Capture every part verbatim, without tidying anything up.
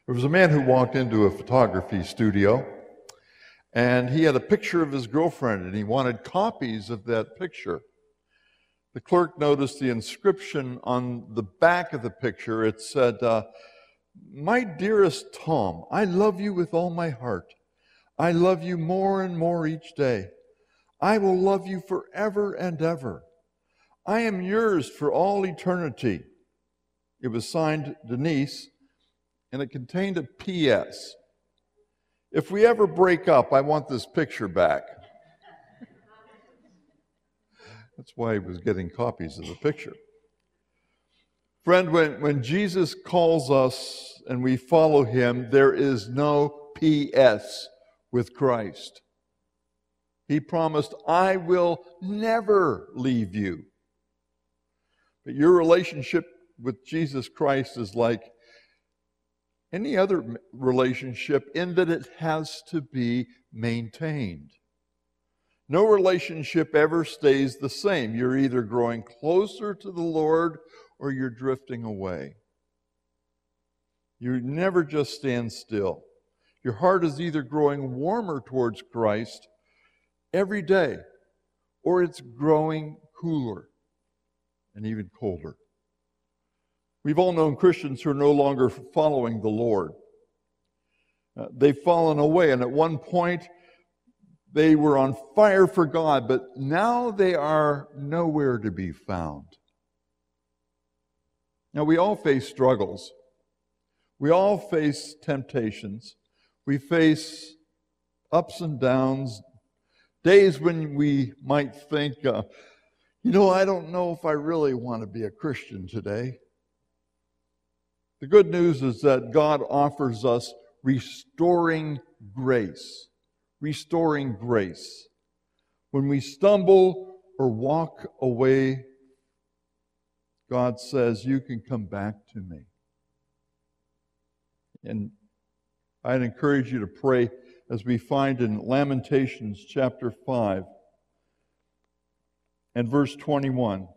There was a man who walked into a photography studio, and he had a picture of his girlfriend, and he wanted copies of that picture. The clerk noticed the inscription on the back of the picture. It said, uh, "My dearest Tom, I love you with all my heart. I love you more and more each day. I will love you forever and ever. I am yours for all eternity." It was signed Denise, and it contained a P S "If we ever break up, I want this picture back." That's why he was getting copies of the picture. Friend, when, when Jesus calls us and we follow him, there is no P S with Christ. He promised, "I will never leave you." But your relationship with Jesus Christ is like any other relationship in that it has to be maintained. No relationship ever stays the same. You're either growing closer to the Lord or you're drifting away. You never just stand still. Your heart is either growing warmer towards Christ every day, or it's growing cooler and even colder. We've all known Christians who are no longer following the Lord. Uh, they've fallen away, and at one point they were on fire for God, but now they are nowhere to be found. Now, we all face struggles. We all face temptations. We face ups and downs, days when we might think, uh, you know, I don't know if I really want to be a Christian today. The good news is that God offers us restoring grace. Restoring grace. When we stumble or walk away, God says, "You can come back to me." And I'd encourage you to pray as we find in Lamentations chapter five and verse twenty-one.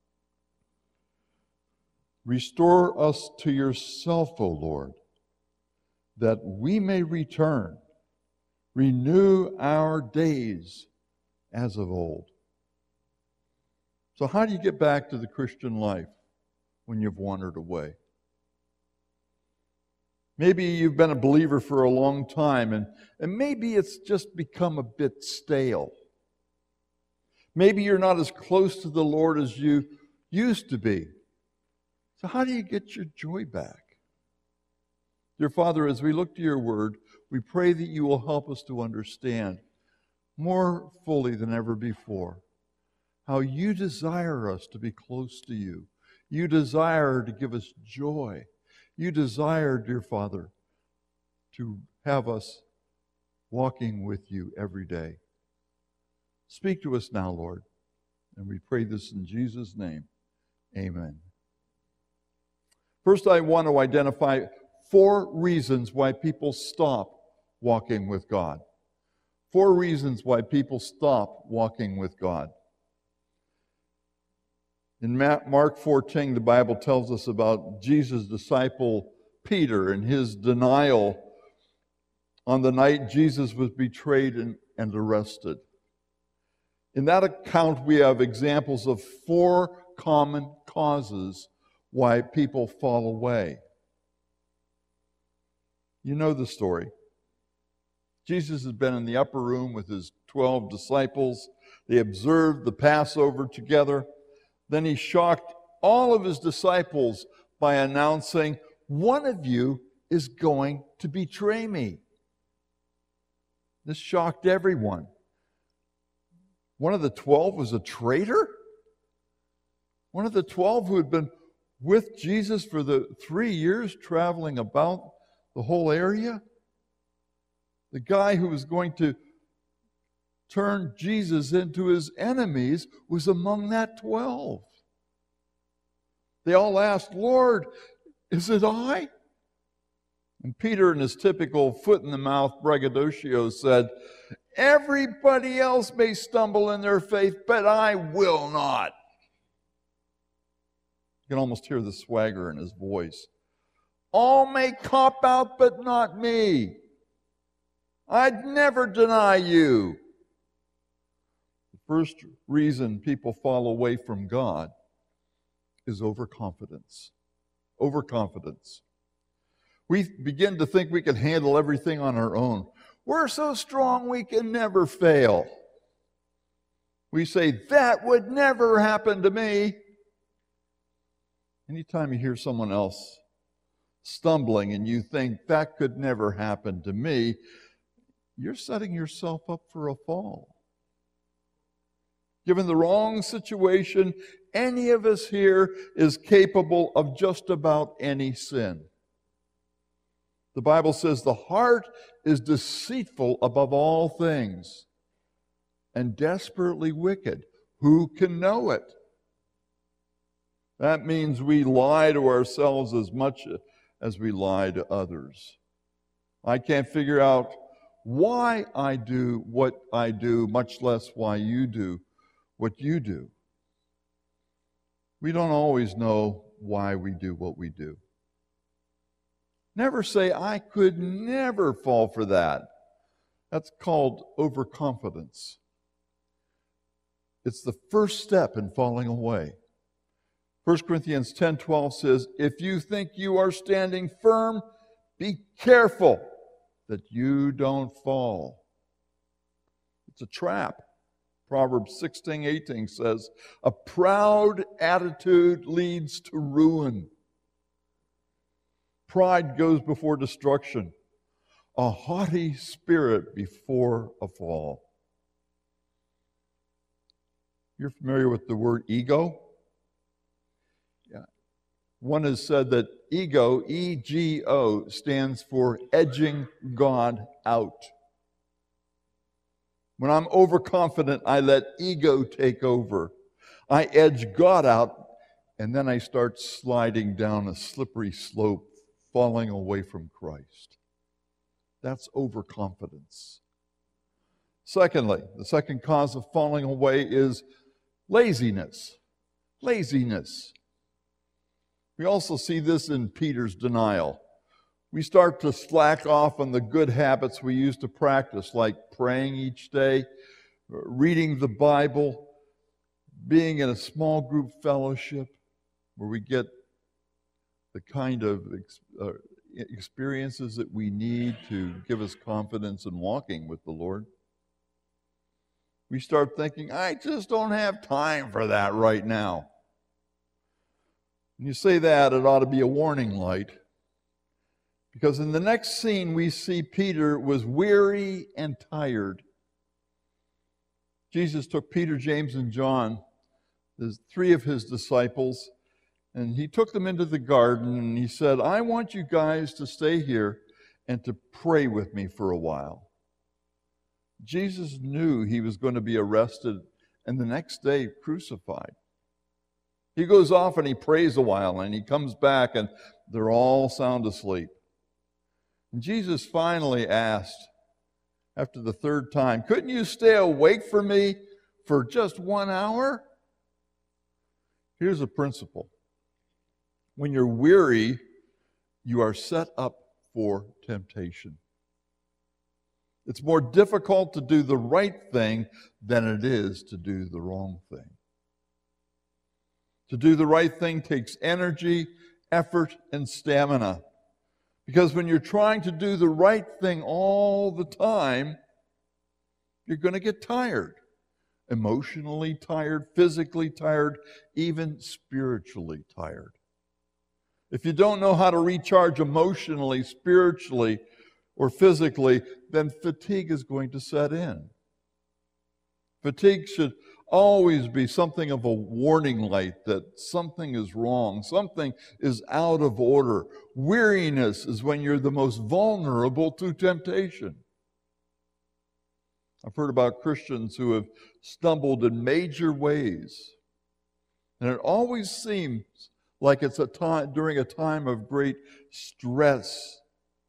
"Restore us to yourself, O Lord, that we may return. Renew our days as of old." So how do you get back to the Christian life when you've wandered away? Maybe you've been a believer for a long time, and, and maybe it's just become a bit stale. Maybe you're not as close to the Lord as you used to be. So how do you get your joy back? Dear Father, as we look to your word, we pray that you will help us to understand more fully than ever before how you desire us to be close to you. You desire to give us joy. You desire, dear Father, to have us walking with you every day. Speak to us now, Lord, and we pray this in Jesus' name. Amen. First, I want to identify four reasons why people stop walking with God. Four reasons why people stop walking with God. In Mark fourteen, the Bible tells us about Jesus' disciple Peter and his denial on the night Jesus was betrayed and, and arrested. In that account, we have examples of four common causes why people fall away. You know the story. Jesus has been in the upper room with his twelve disciples. They observed the Passover together. Then he shocked all of his disciples by announcing, "One of you is going to betray me." This shocked everyone. One of the twelve was a traitor? One of the twelve who had been with Jesus for the three years traveling about the whole area? The guy who was going to turn Jesus into his enemies was among that twelve. They all asked, "Lord, is it I?" And Peter, in his typical foot-in-the-mouth braggadocio, said, "Everybody else may stumble in their faith, but I will not." You can almost hear the swagger in his voice. All may cop out, but not me. I'd never deny you. The first reason people fall away from God is overconfidence. Overconfidence. We begin to think we can handle everything on our own. We're so strong we can never fail. We say, that would never happen to me. Anytime you hear someone else stumbling and you think, that could never happen to me, you're setting yourself up for a fall. Given the wrong situation, any of us here is capable of just about any sin. The Bible says the heart is deceitful above all things and desperately wicked. Who can know it? That means we lie to ourselves as much as we lie to others. I can't figure out why I do what I do, much less why you do what you do. We don't always know why we do what we do. Never say, I could never fall for that. That's called overconfidence. It's the first step in falling away. First Corinthians ten twelve says, if you think you are standing firm, be careful that you don't fall. It's a trap. Proverbs sixteen eighteen says, a proud attitude leads to ruin. Pride goes before destruction. A haughty spirit before a fall. You're familiar with the word ego? Yeah. One has said that ego, E G O, stands for edging God out. When I'm overconfident, I let ego take over. I edge God out, and then I start sliding down a slippery slope, falling away from Christ. That's overconfidence. Secondly, the second cause of falling away is laziness. Laziness. We also see this in Peter's denial. We start to slack off on the good habits we used to practice, like praying each day, reading the Bible, being in a small group fellowship where we get the kind of ex- uh, experiences that we need to give us confidence in walking with the Lord. We start thinking, I just don't have time for that right now. When you say that, it ought to be a warning light. Because in the next scene, we see Peter was weary and tired. Jesus took Peter, James, and John, the three of his disciples, and he took them into the garden, and he said, I want you guys to stay here and to pray with me for a while. Jesus knew he was going to be arrested and the next day crucified. He goes off and he prays a while, and he comes back, and they're all sound asleep. And Jesus finally asked, after the third time, couldn't you stay awake for me for just one hour? Here's a principle. When you're weary, you are set up for temptation. It's more difficult to do the right thing than it is to do the wrong thing. To do the right thing takes energy, effort, and stamina. Because when you're trying to do the right thing all the time, you're going to get tired. Emotionally tired, physically tired, even spiritually tired. If you don't know how to recharge emotionally, spiritually, or physically, then fatigue is going to set in. Fatigue should always be something of a warning light that something is wrong, something is out of order. Weariness is when you're the most vulnerable to temptation. I've heard about Christians who have stumbled in major ways, and it always seems like it's a time during a time of great stress.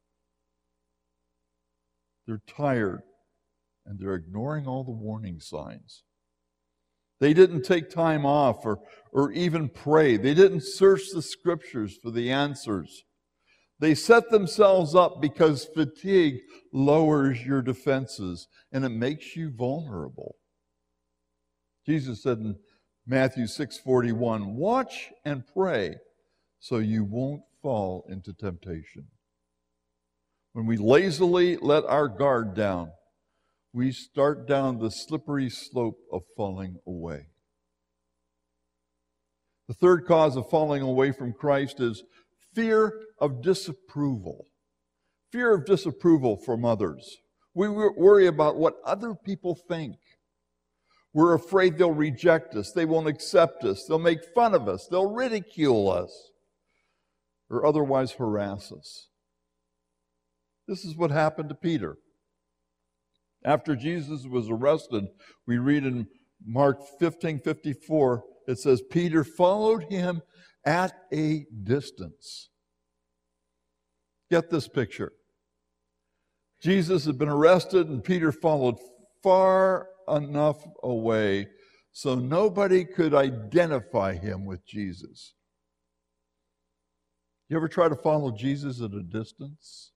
They're tired, and they're ignoring all the warning signs. They didn't take time off or, or even pray. They didn't search the scriptures for the answers. They set themselves up because fatigue lowers your defenses and it makes you vulnerable. Jesus said in Matthew six forty-one, watch and pray so you won't fall into temptation. When we lazily let our guard down, we start down the slippery slope of falling away. The third cause of falling away from Christ is fear of disapproval. Fear of disapproval from others. We worry about what other people think. We're afraid they'll reject us, they won't accept us, they'll make fun of us, they'll ridicule us, or otherwise harass us. This is what happened to Peter. After Jesus was arrested, we read in Mark fifteen fifty-four, it says, Peter followed him at a distance. Get this picture. Jesus had been arrested and Peter followed far enough away so nobody could identify him with Jesus. You ever try to follow Jesus at a distance?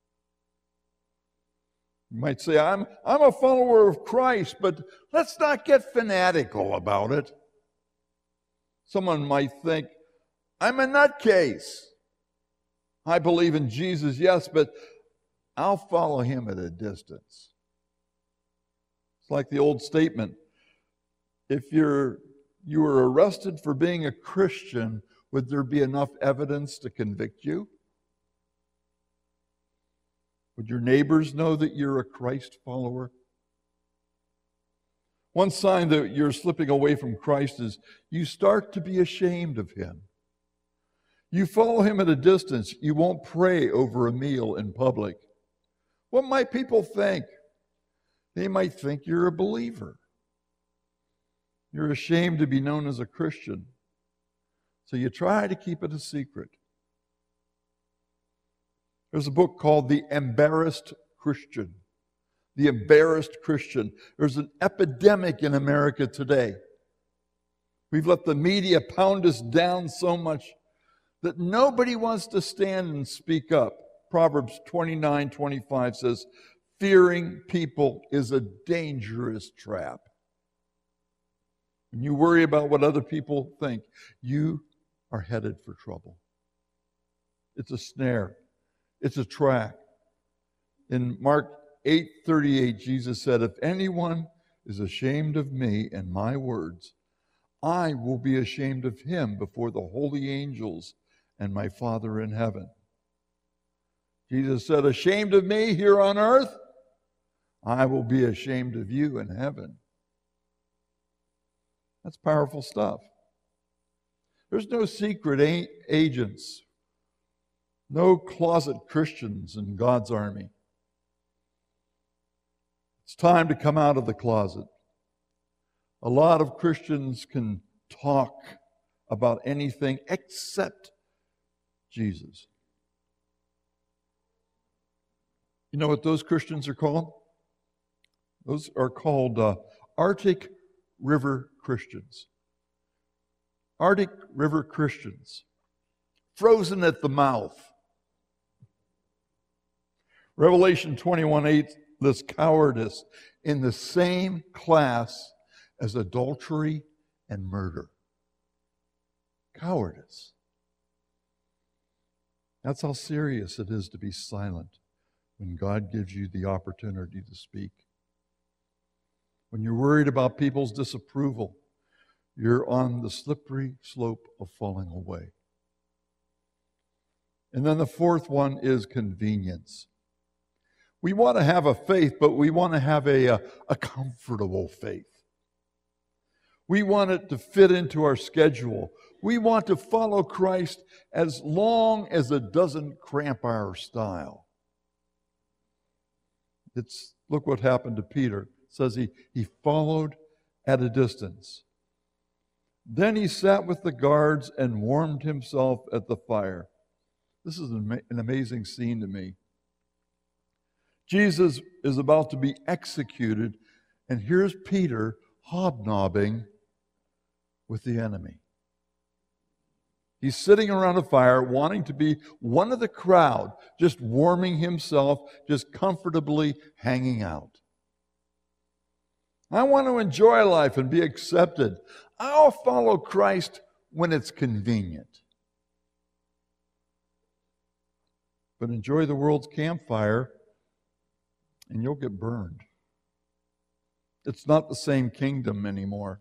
You might say, I'm, I'm a follower of Christ, but let's not get fanatical about it. Someone might think, I'm a nutcase. I believe in Jesus, yes, but I'll follow him at a distance. It's like the old statement, if you're you were arrested for being a Christian, would there be enough evidence to convict you? Would your neighbors know that you're a Christ follower? One sign that you're slipping away from Christ is you start to be ashamed of him. You follow him at a distance. You won't pray over a meal in public. What might people think? They might think you're a believer. You're ashamed to be known as a Christian. So you try to keep it a secret. There's a book called The Embarrassed Christian. The Embarrassed Christian. There's an epidemic in America today. We've let the media pound us down so much that nobody wants to stand and speak up. Proverbs twenty-nine twenty-five says, fearing people is a dangerous trap. When you worry about what other people think, you are headed for trouble. It's a snare. It's a trap. In Mark eight thirty-eight, Jesus said, if anyone is ashamed of me and my words, I will be ashamed of him before the holy angels and my Father in heaven. Jesus said, ashamed of me here on earth, I will be ashamed of you in heaven. That's powerful stuff. There's no secret a- agents, no closet Christians in God's army. It's time to come out of the closet. A lot of Christians can talk about anything except Jesus. You know what those Christians are called? Those are called uh, Arctic River Christians. Arctic River Christians. Frozen at the mouth. Revelation twenty-one eight lists cowardice in the same class as adultery and murder. Cowardice. That's how serious it is to be silent when God gives you the opportunity to speak. When you're worried about people's disapproval, you're on the slippery slope of falling away. And then the fourth one is convenience. We want to have a faith, but we want to have a, a, a comfortable faith. We want it to fit into our schedule. We want to follow Christ as long as it doesn't cramp our style. It's, look what happened to Peter. It says he, he followed at a distance. Then he sat with the guards and warmed himself at the fire. This is an, an amazing scene to me. Jesus is about to be executed, and here's Peter hobnobbing with the enemy. He's sitting around a fire wanting to be one of the crowd, just warming himself, just comfortably hanging out. I want to enjoy life and be accepted. I'll follow Christ when it's convenient. But enjoy the world's campfire and you'll get burned. It's not the same kingdom anymore.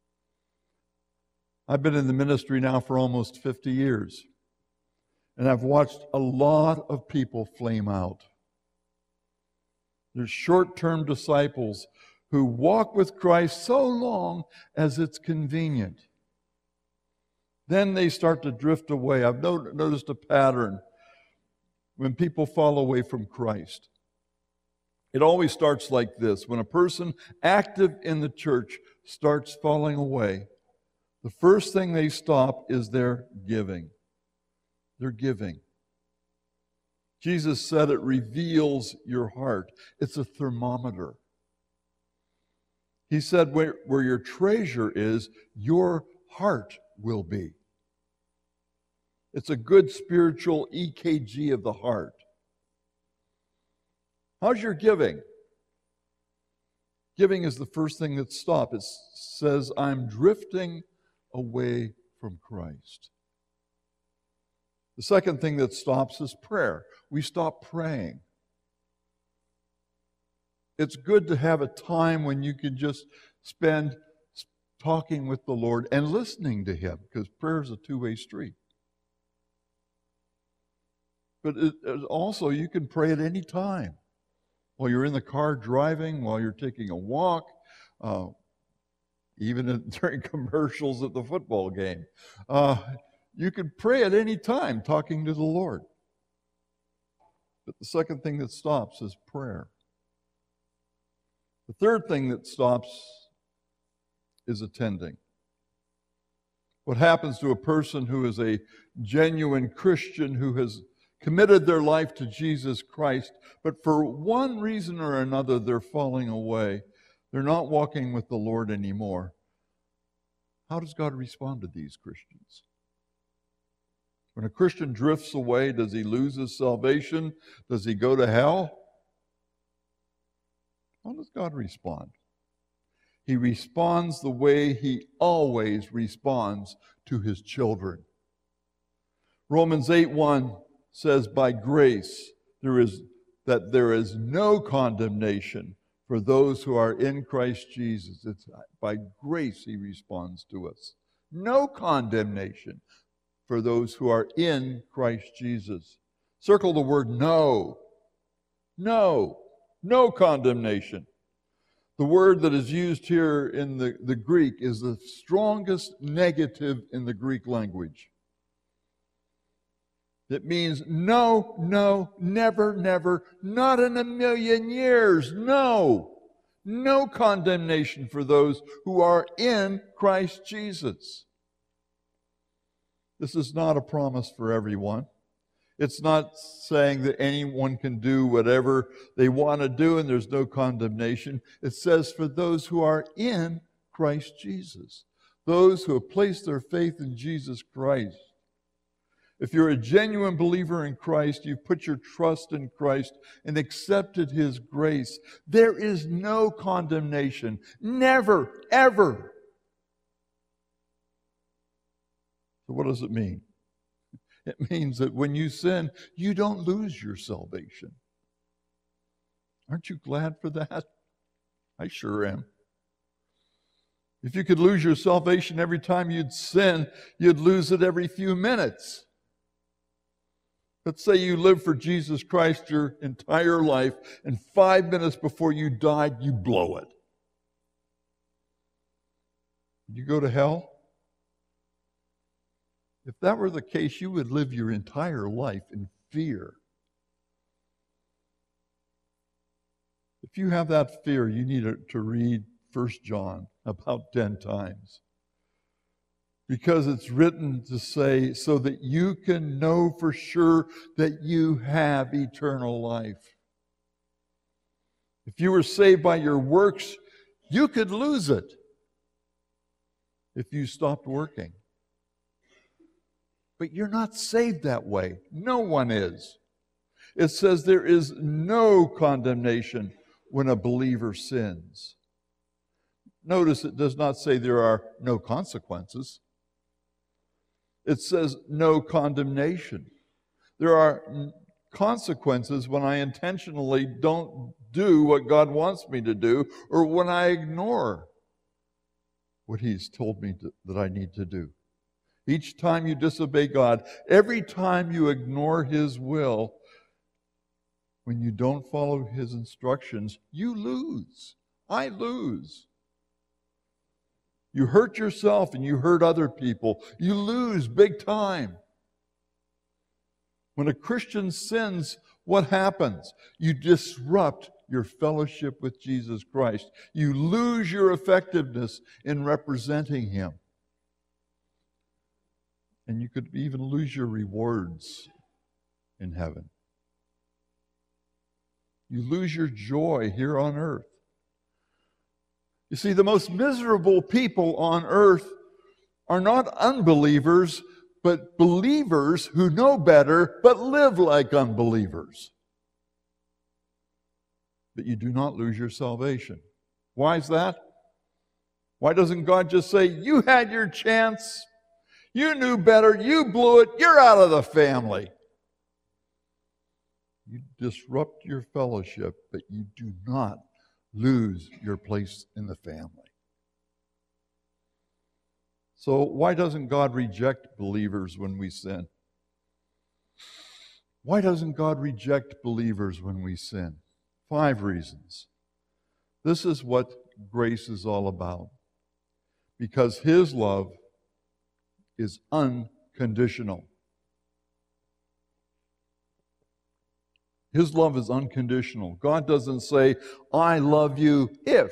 I've been in the ministry now for almost fifty years, and I've watched a lot of people flame out. There's short-term disciples who walk with Christ so long as it's convenient. Then they start to drift away. I've not- noticed a pattern when people fall away from Christ. It always starts like this. When a person active in the church starts falling away, the first thing they stop is their giving. Their giving. Jesus said it reveals your heart. It's a thermometer. He said where, where your treasure is, your heart will be. It's a good spiritual E K G of the heart. How's your giving? Giving is the first thing that stops. It says, I'm drifting away from Christ. The second thing that stops is prayer. We stop praying. It's good to have a time when you can just spend talking with the Lord and listening to Him, because prayer is a two-way street. But it, it also, you can pray at any time. While you're in the car driving, while you're taking a walk, uh, even in, during commercials at the football game. Uh, you can pray at any time talking to the Lord. But the second thing that stops is prayer. The third thing that stops is attending. What happens to a person who is a genuine Christian, who has committed their life to Jesus Christ, but for one reason or another they're falling away? They're not walking with the Lord anymore. How does God respond to these Christians? When a Christian drifts away, does he lose his salvation? Does he go to hell? How does God respond? He responds the way He always responds to His children. Romans eight one says, by grace, there is that there is no condemnation for those who are in Christ Jesus. It's by grace He responds to us. No condemnation for those who are in Christ Jesus. Circle the word no. No. No condemnation. The word that is used here in the, the Greek is the strongest negative in the Greek language. It means no, no, never, never, not in a million years. No. No condemnation for those who are in Christ Jesus. This is not a promise for everyone. It's not saying that anyone can do whatever they want to do and there's no condemnation. It says for those who are in Christ Jesus, those who have placed their faith in Jesus Christ. If you're a genuine believer in Christ, you've put your trust in Christ and accepted His grace, there is no condemnation. Never, ever. So what does it mean? It means that when you sin, you don't lose your salvation. Aren't you glad for that? I sure am. If you could lose your salvation every time you'd sin, you'd lose it every few minutes. Let's say you lived for Jesus Christ your entire life, and five minutes before you died, you blow it. You go to hell? If that were the case, you would live your entire life in fear. If you have that fear, you need to read First John about ten times. Because it's written to say, so that you can know for sure that you have eternal life. If you were saved by your works, you could lose it if you stopped working. But you're not saved that way. No one is. It says there is no condemnation when a believer sins. Notice it does not say there are no consequences. It says no condemnation. There are consequences when I intentionally don't do what God wants me to do, or when I ignore what He's told me to, that I need to do. Each time you disobey God, every time you ignore His will, when you don't follow His instructions, you lose. I lose. You hurt yourself and you hurt other people. You lose big time. When a Christian sins, what happens? You disrupt your fellowship with Jesus Christ. You lose your effectiveness in representing Him. And you could even lose your rewards in heaven. You lose your joy here on earth. You see, the most miserable people on earth are not unbelievers, but believers who know better, but live like unbelievers. But you do not lose your salvation. Why is that? Why doesn't God just say, you had your chance, you knew better, you blew it, you're out of the family? You disrupt your fellowship, but you do not lose your place in the family. So why doesn't God reject believers when we sin? Why doesn't God reject believers when we sin? Five reasons. This is what grace is all about. Because His love is unconditional. His love is unconditional. God doesn't say, I love you if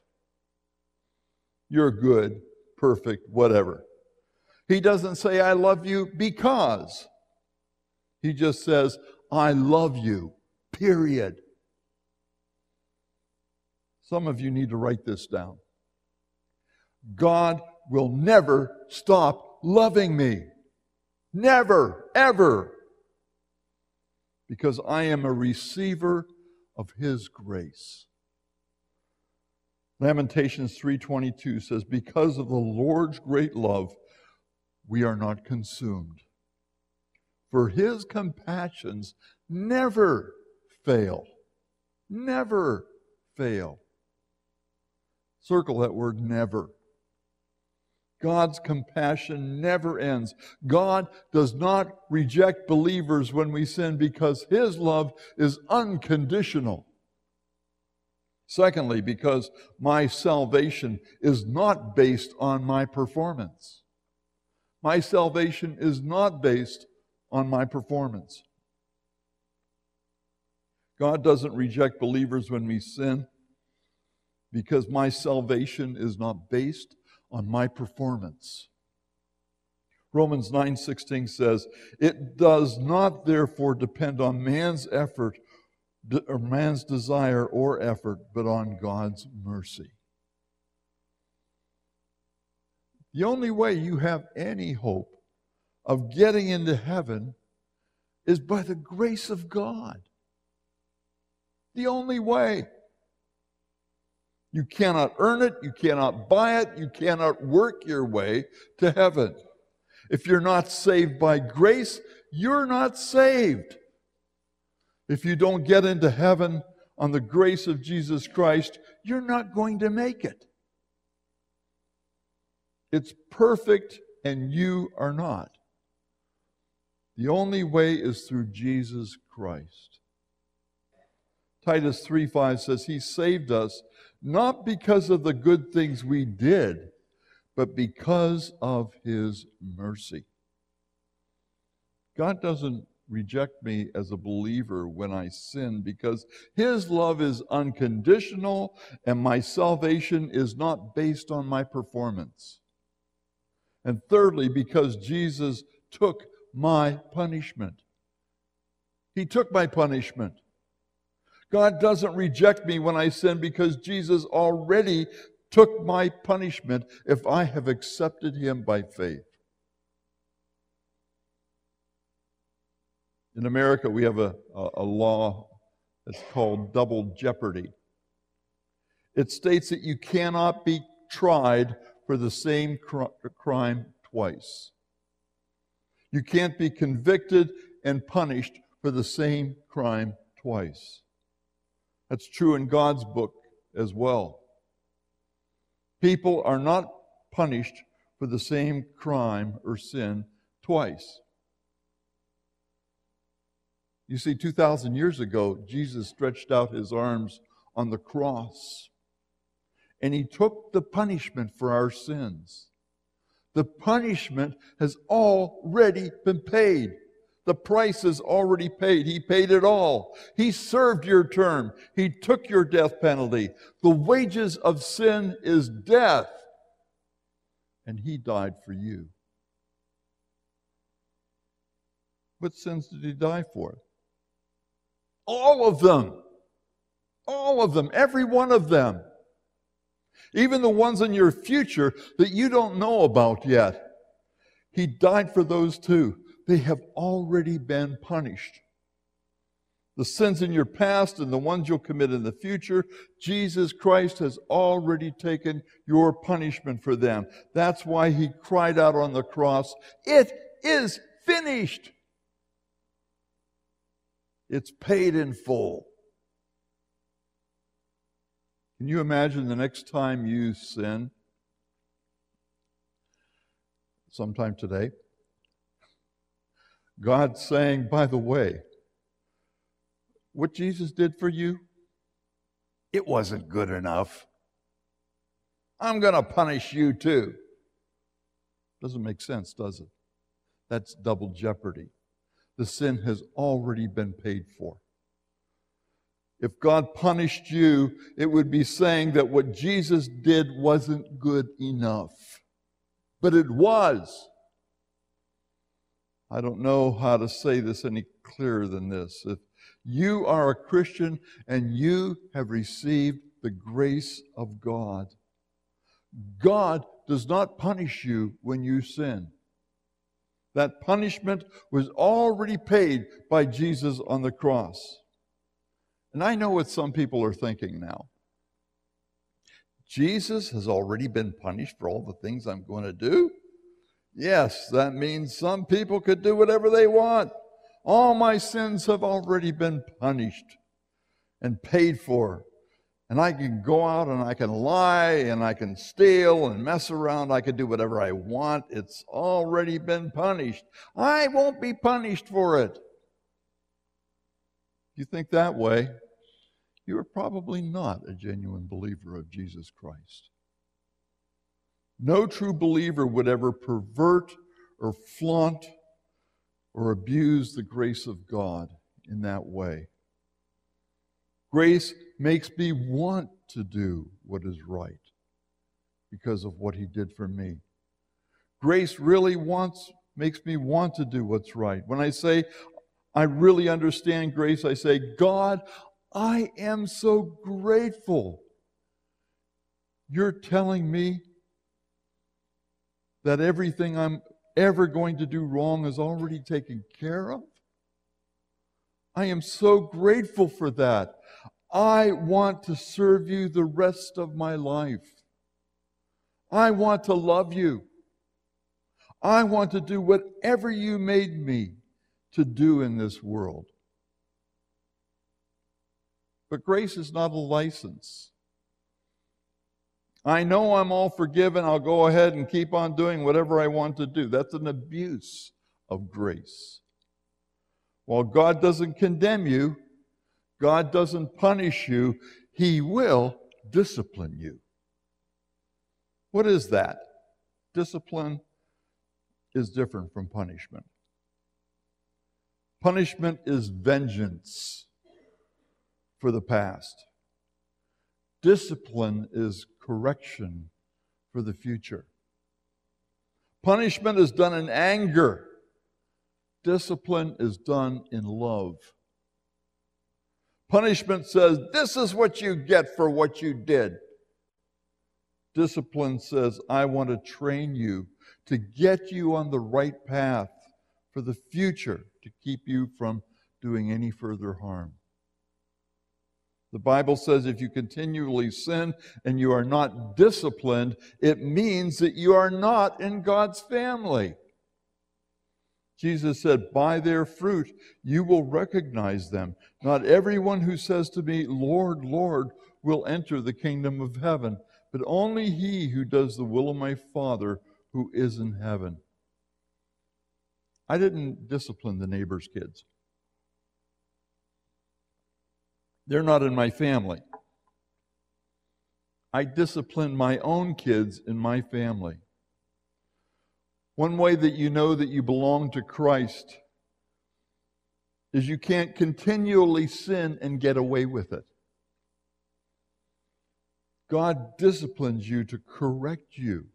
you're good, perfect, whatever. He doesn't say, I love you because. He just says, I love you, period. Some of you need to write this down. God will never stop loving me. Never, ever. Because I am a receiver of His grace. Lamentations three twenty-two says, because of the Lord's great love, we are not consumed. For His compassions never fail. Never fail. Circle that word, never. God's compassion never ends. God does not reject believers when we sin because His love is unconditional. Secondly, because my salvation is not based on my performance. My salvation is not based on my performance. God doesn't reject believers when we sin because my salvation is not based on my performance. Romans nine sixteen says, it does not therefore depend on man's effort or man's desire or effort, but on God's mercy. The only way you have any hope of getting into heaven is by the grace of God. The only way. You cannot earn it, you cannot buy it, you cannot work your way to heaven. If you're not saved by grace, you're not saved. If you don't get into heaven on the grace of Jesus Christ, you're not going to make it. It's perfect and you are not. The only way is through Jesus Christ. Titus three five says He saved us not because of the good things we did, but because of His mercy. God doesn't reject me as a believer when I sin because His love is unconditional and my salvation is not based on my performance. And thirdly, because Jesus took my punishment. He took my punishment. God doesn't reject me when I sin because Jesus already took my punishment if I have accepted Him by faith. In America, we have a, a, a law that's called double jeopardy. It states that you cannot be tried for the same cr- crime twice. You can't be convicted and punished for the same crime twice. That's true in God's book as well. People are not punished for the same crime or sin twice. You see, two thousand years ago, Jesus stretched out his arms on the cross, and he took the punishment for our sins. The punishment has already been paid. The price is already paid. He paid it all. He served your term. He took your death penalty. The wages of sin is death, and he died for you. What sins did he die for? All of them. All of them. Every one of them. Even the ones in your future that you don't know about yet. He died for those too. They have already been punished. The sins in your past and the ones you'll commit in the future, Jesus Christ has already taken your punishment for them. That's why he cried out on the cross, "It is finished." It's paid in full. Can you imagine the next time you sin? Sometime today. God saying, by the way, what Jesus did for you, it wasn't good enough. I'm going to punish you too. Doesn't make sense, does it? That's double jeopardy. The sin has already been paid for. If God punished you, it would be saying that what Jesus did wasn't good enough. But it was. I don't know how to say this any clearer than this. If you are a Christian and you have received the grace of God, God does not punish you when you sin. That punishment was already paid by Jesus on the cross. And I know what some people are thinking now. Jesus has already been punished for all the things I'm going to do? Yes, that means some people could do whatever they want. All my sins have already been punished and paid for. And I can go out and I can lie and I can steal and mess around. I can do whatever I want. It's already been punished. I won't be punished for it. If you think that way, you are probably not a genuine believer of Jesus Christ. No true believer would ever pervert or flaunt or abuse the grace of God in that way. Grace makes me want to do what is right because of what he did for me. Grace really wants, makes me want to do what's right. When I say I really understand grace, I say, God, I am so grateful. You're telling me that everything I'm ever going to do wrong is already taken care of? I am so grateful for that. I want to serve you the rest of my life. I want to love you. I want to do whatever you made me to do in this world. But grace is not a license. I know I'm all forgiven. I'll go ahead and keep on doing whatever I want to do. That's an abuse of grace. While God doesn't condemn you, God doesn't punish you, he will discipline you. What is that? Discipline is different from punishment. Punishment is vengeance for the past. Discipline is correction for the future. Punishment is done in anger. Discipline is done in love. Punishment says, this is what you get for what you did. Discipline says, I want to train you to get you on the right path for the future to keep you from doing any further harm. The Bible says if you continually sin and you are not disciplined, it means that you are not in God's family. Jesus said, by their fruit you will recognize them. Not everyone who says to me, Lord, Lord, will enter the kingdom of heaven, but only he who does the will of my Father who is in heaven. I didn't discipline the neighbor's kids. They're not in my family. I discipline my own kids in my family. One way that you know that you belong to Christ is you can't continually sin and get away with it. God disciplines you to correct you.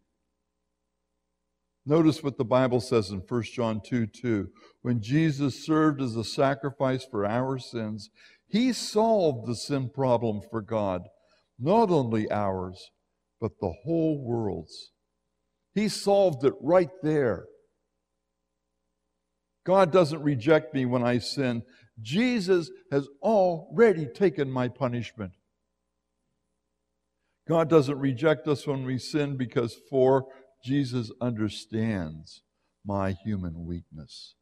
Notice what the Bible says in First John two two. When Jesus served as a sacrifice for our sins, he solved the sin problem for God, not only ours, but the whole world's. He solved it right there. God doesn't reject me when I sin. Jesus has already taken my punishment. God doesn't reject us when we sin because for Jesus understands my human weakness.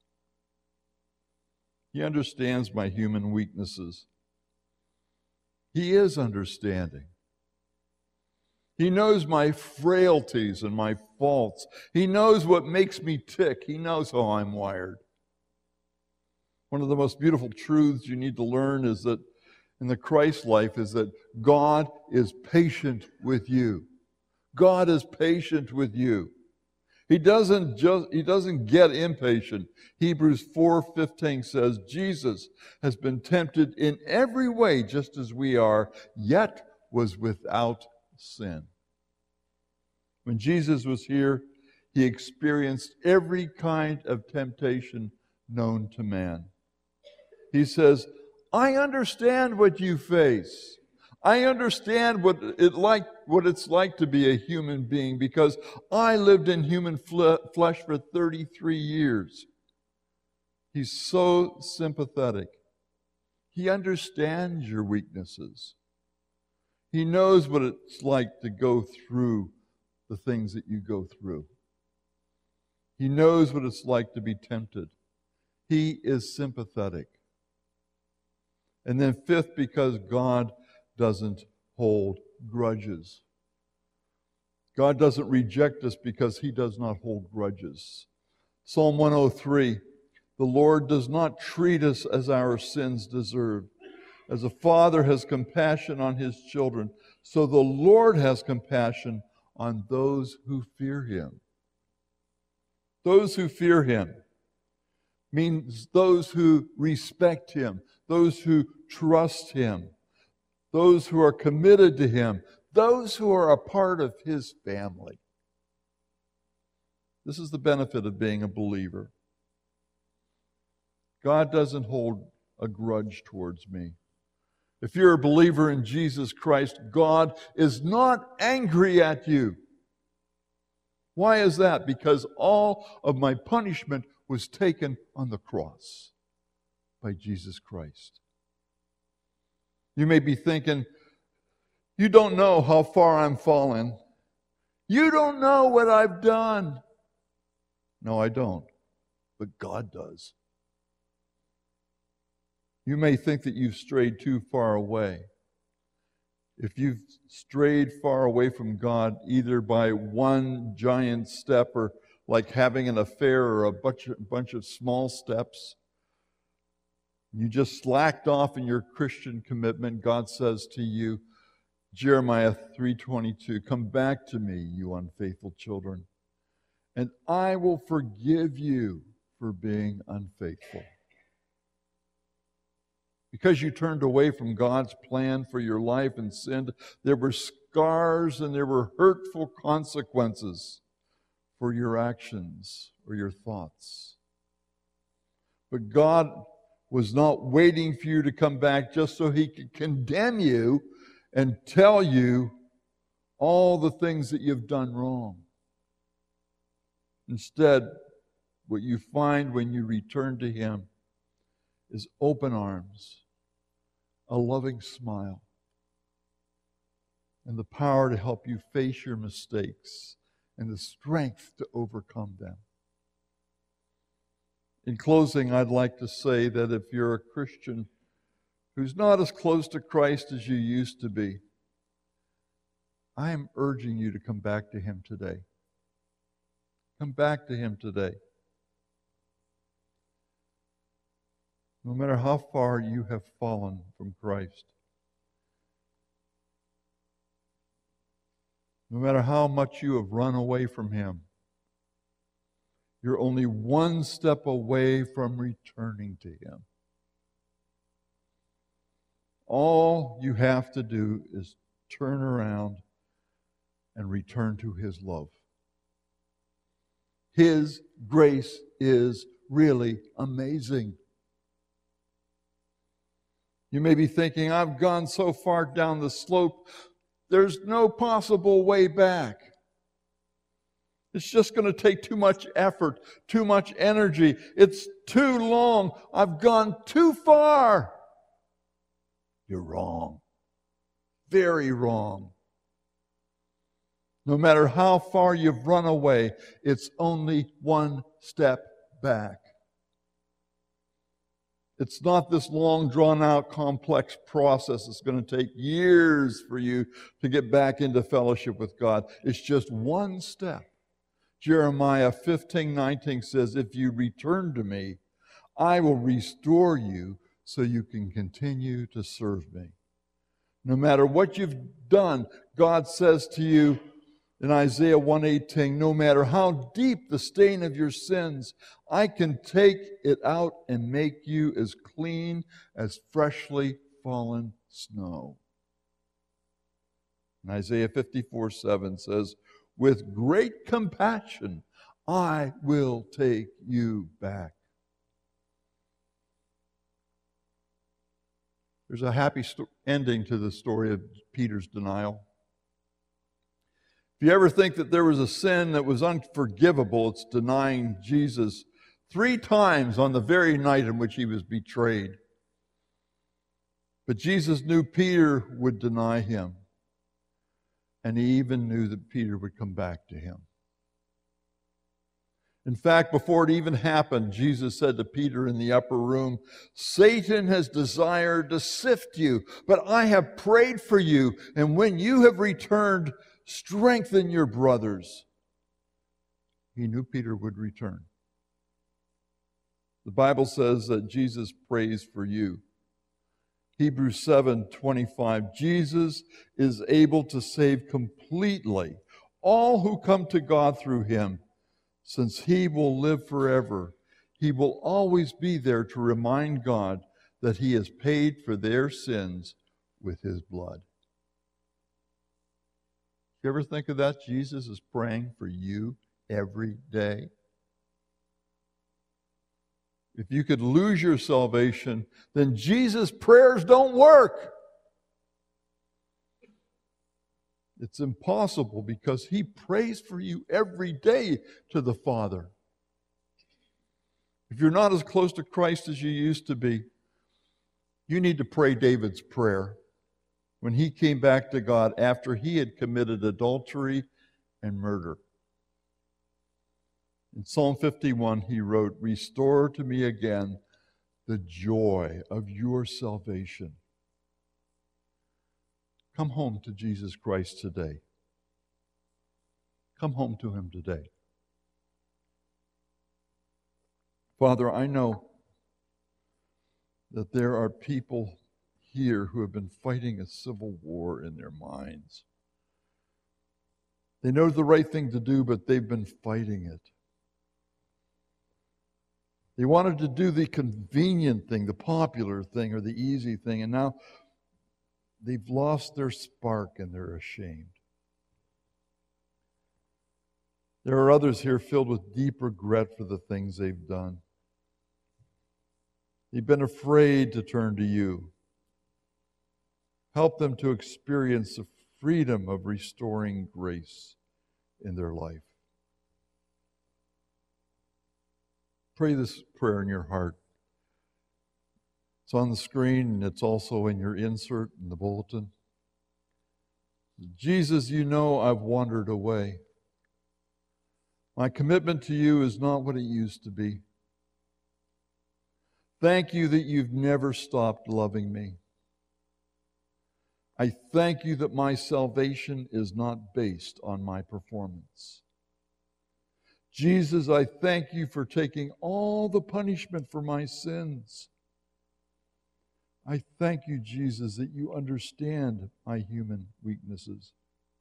He understands my human weaknesses. He is understanding. He knows my frailties and my faults. He knows what makes me tick. He knows how I'm wired. One of the most beautiful truths you need to learn is that in the Christ life is that God is patient with you. God is patient with you. He doesn't just he doesn't get impatient. Hebrews four fifteen says Jesus has been tempted in every way just as we are, yet was without sin. When Jesus was here, he experienced every kind of temptation known to man. He says, I understand what you face. I understand what it like what it's like to be a human being because I lived in human flesh for thirty-three years. He's so sympathetic. He understands your weaknesses. He knows what it's like to go through the things that you go through. He knows what it's like to be tempted. He is sympathetic. And then fifth, because God doesn't hold grudges. God doesn't reject us because he does not hold grudges. Psalm one oh three, the Lord does not treat us as our sins deserve. As a father has compassion on his children, so the Lord has compassion on those who fear him. Those who fear him means those who respect him, those who trust him, those who are committed to him, those who are a part of his family. This is the benefit of being a believer. God doesn't hold a grudge towards me. If you're a believer in Jesus Christ, God is not angry at you. Why is that? Because all of my punishment was taken on the cross by Jesus Christ. You may be thinking, you don't know how far I'm fallen. You don't know what I've done. No, I don't. But God does. You may think that you've strayed too far away. If you've strayed far away from God, either by one giant step or like having an affair or a bunch of, bunch of small steps, you just slacked off in your Christian commitment, God says to you, Jeremiah three twenty-two, come back to me, you unfaithful children, and I will forgive you for being unfaithful. Because you turned away from God's plan for your life and sinned, there were scars and there were hurtful consequences for your actions or your thoughts. But God was not waiting for you to come back just so he could condemn you and tell you all the things that you've done wrong. Instead, what you find when you return to Him is open arms, a loving smile, and the power to help you face your mistakes and the strength to overcome them. In closing, I'd like to say that if you're a Christian who's not as close to Christ as you used to be, I am urging you to come back to Him today. Come back to Him today. No matter how far you have fallen from Christ, no matter how much you have run away from Him, you're only one step away from returning to Him. All you have to do is turn around and return to His love. His grace is really amazing. You may be thinking, I've gone so far down the slope, there's no possible way back. It's just going to take too much effort, too much energy. It's too long. I've gone too far. You're wrong. Very wrong. No matter how far you've run away, it's only one step back. It's not this long, drawn-out, complex process that's going to take years for you to get back into fellowship with God. It's just one step. Jeremiah fifteen nineteen says, if you return to me, I will restore you so you can continue to serve me. No matter what you've done, God says to you in Isaiah one eighteen, no matter how deep the stain of your sins, I can take it out and make you as clean as freshly fallen snow. And Isaiah fifty-four seven says, with great compassion, I will take you back. There's a happy sto- ending to the story of Peter's denial. If you ever think that there was a sin that was unforgivable, it's denying Jesus three times on the very night in which he was betrayed. But Jesus knew Peter would deny him. And he even knew that Peter would come back to him. In fact, before it even happened, Jesus said to Peter in the upper room, Satan has desired to sift you, but I have prayed for you, and when you have returned, strengthen your brothers. He knew Peter would return. The Bible says that Jesus prays for you. Hebrews seven twenty-five, Jesus is able to save completely all who come to God through him. Since he will live forever, he will always be there to remind God that he has paid for their sins with his blood. You ever think of that? Jesus is praying for you every day. If you could lose your salvation, then Jesus' prayers don't work. It's impossible because he prays for you every day to the Father. If you're not as close to Christ as you used to be, you need to pray David's prayer when he came back to God after he had committed adultery and murder. In Psalm fifty-one, he wrote, restore to me again the joy of your salvation. Come home to Jesus Christ today. Come home to him today. Father, I know that there are people here who have been fighting a civil war in their minds. They know the right thing to do, but they've been fighting it. They wanted to do the convenient thing, the popular thing, or the easy thing, and now they've lost their spark and they're ashamed. There are others here filled with deep regret for the things they've done. They've been afraid to turn to you. Help them to experience the freedom of restoring grace in their life. Pray this prayer in your heart. It's on the screen, and it's also in your insert in the bulletin. Jesus, you know I've wandered away. My commitment to you is not what it used to be. Thank you that you've never stopped loving me. I thank you that my salvation is not based on my performance. Jesus, I thank you for taking all the punishment for my sins. I thank you, Jesus, that you understand my human weaknesses.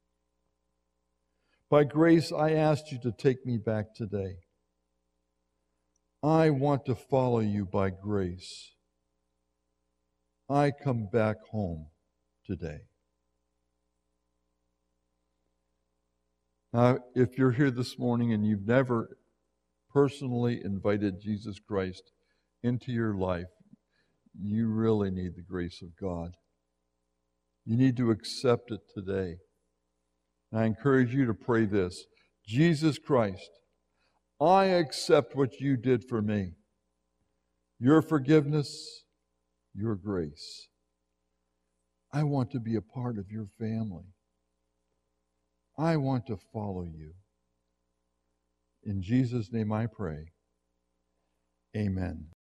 By grace, I asked you to take me back today. I want to follow you by grace. I come back home today. Now, if you're here this morning and you've never personally invited Jesus Christ into your life, you really need the grace of God. You need to accept it today. And I encourage you to pray this: Jesus Christ, I accept what you did for me. Your forgiveness, your grace. I want to be a part of your family. I want to follow you. In Jesus' name I pray. Amen.